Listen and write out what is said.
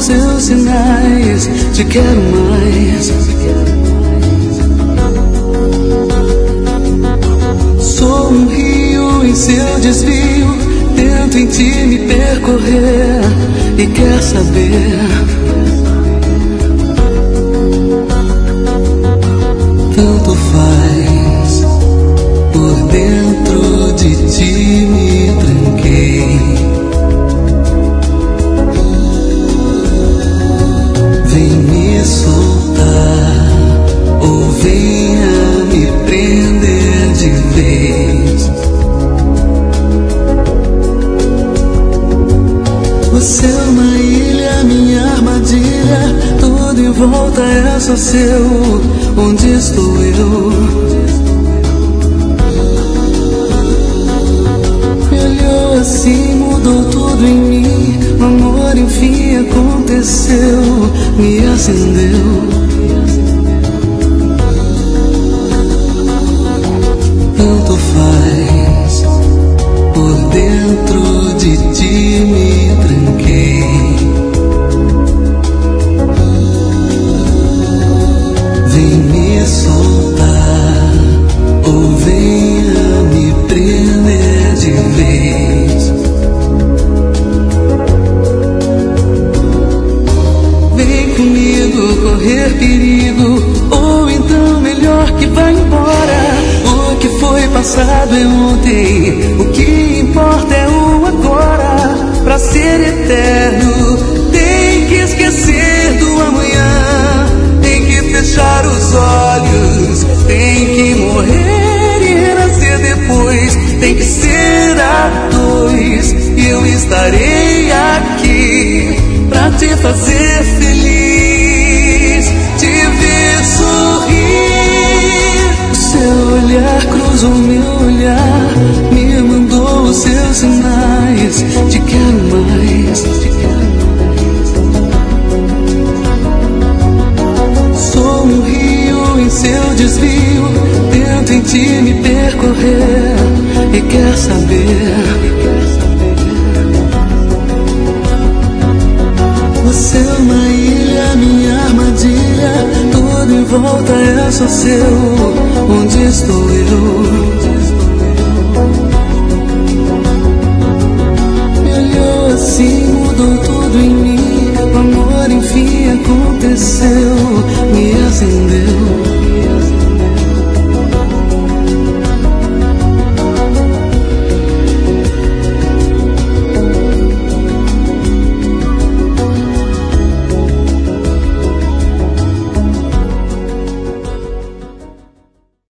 os seus sinais. Te quero mais. Sou um rio em seu desvio, tento em ti me percorrer e quer saber. Tanto faz, por dentro de ti me tranquei. Vem me soltar ou venha me prender de vez. Você é uma ilha, minha armadilha, tudo em volta é só seu. Onde estou eu? Me olhou assim, mudou tudo em mim. O amor enfim aconteceu, me acendeu. Tanto faz, por dentro de ti me tranquei. Vem me soltar ou venha me prender de vez. Vem comigo correr perigo, ou então melhor que vá embora. O que foi passado é ontem, o que importa é o agora. Pra ser eterno tem que esquecer do amanhã, tem que fechar os olhos, tem que morrer e renascer depois. Tem que ser a dois e eu estarei aqui pra te fazer feliz, te ver sorrir. O seu olhar cruzou meu olhar, me mandou os seus sinais. Te quero mais, te quero mais. Sou um rio em seu desvio, tento em ti me percorrer e quer saber. Você é uma ilha, minha armadilha, tudo em volta é só seu. Onde estou eu?